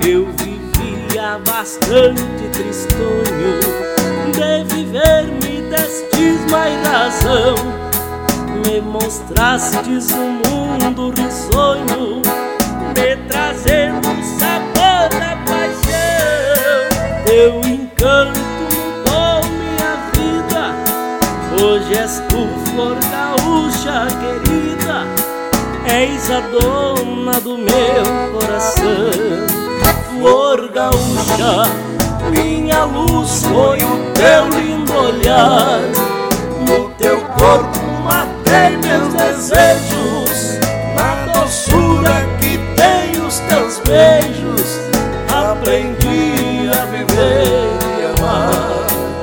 eu vivia bastante tristonho. De viver me destes mais razão, me mostrastes um mundo risonho, me trazendo o sabor da paixão. Teu encanto mudou minha vida, hoje és tu, flor gaúcha querida, és a dona do meu coração. Flor gaúcha, minha luz foi o teu lindo olhar, no teu corpo matei meus desejos, na doçura que tem os teus beijos, aprendi a viver e amar.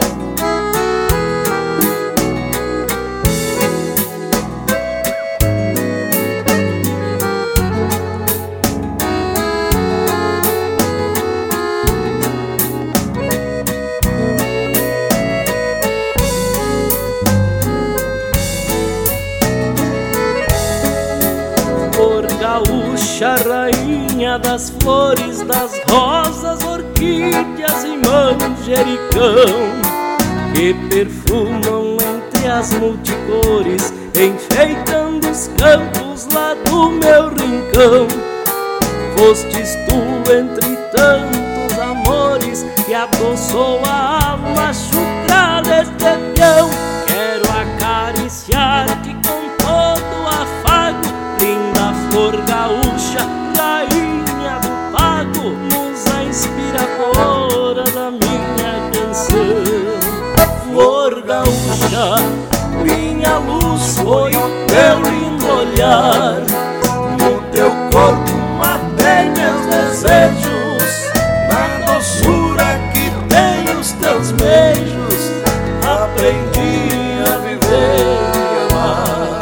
Gaúcha, rainha das flores, das rosas, orquídeas e manjericão, que perfumam entre as multicores, enfeitando os campos lá do meu rincão. Fostes tu entre tantos amores, que adoçou a alma chucra deste peão. Quero acariciar-te com todo afago, linda flor gaúcha, rainha do pago, musa inspiradora da minha canção. Flor gaúcha, minha luz foi o teu lindo olhar, no teu corpo matei meus desejos, na doçura que tem os teus beijos, aprendi a viver e amar.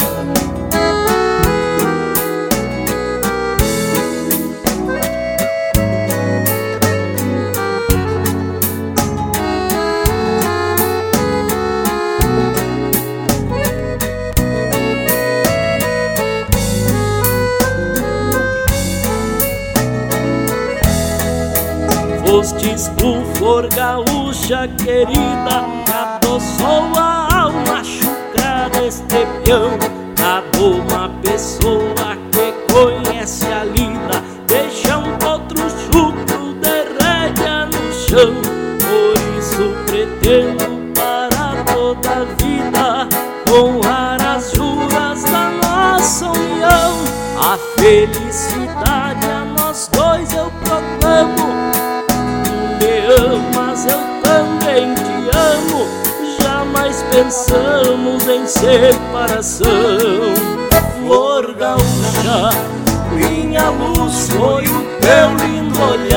Fostes tu, flor gaúcha querida, que adoçou a alma chucra deste peão. Cada uma pessoa que conhece a lida deixa um potro chucro de rédea no chão. Por isso pretendo para toda a vida honrar as juras da nossa união. A felicidade a nós dois eu proclamo, mas eu também te amo, jamais pensamos em separação. Flor gaúcha, minha luz foi o teu lindo olhar,